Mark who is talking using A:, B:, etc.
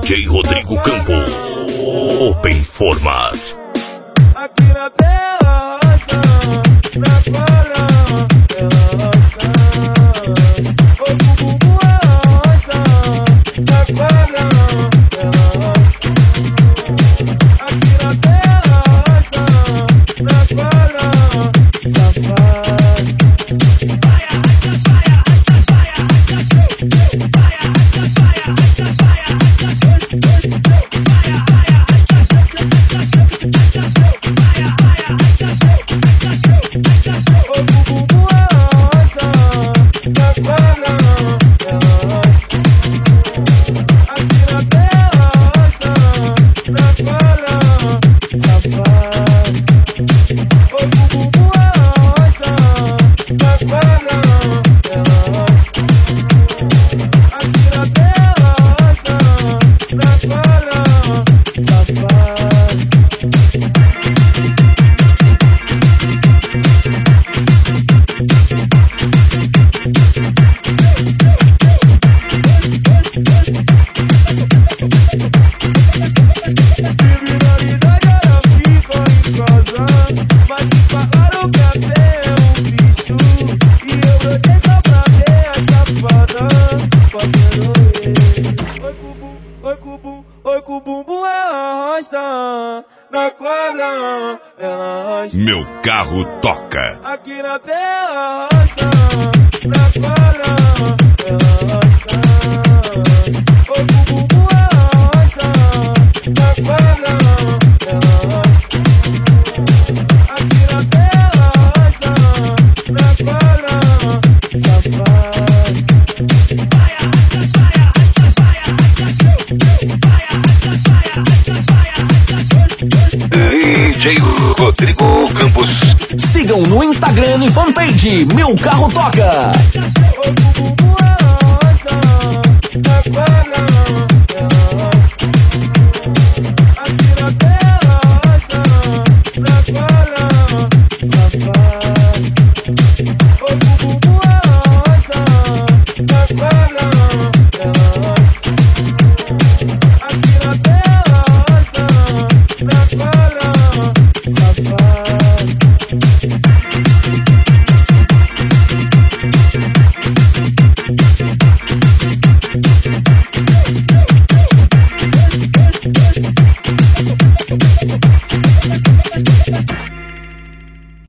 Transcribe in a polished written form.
A: DJ Rodrigo Campos, Open Format.
B: Aqui na tela roça, na quadra ela roça. O bumbum ela roça, na quadra ela roça. Aqui na tela roça, na quadra safado. Oi com o bumbum ela rosta, na quadra ela rosta.
A: Meu carro toca.
B: Aqui na tela rosta, na quadra ela rosta. Oi com o bumbum ela rosta, na quadra ela rosta. Aqui na tela rosta, na quadra safado.
A: DJ Rodrigo Campos.
C: Sigam no Instagram e fanpage Meu Carro Toca.
B: O bumbum ela rosta, na quadra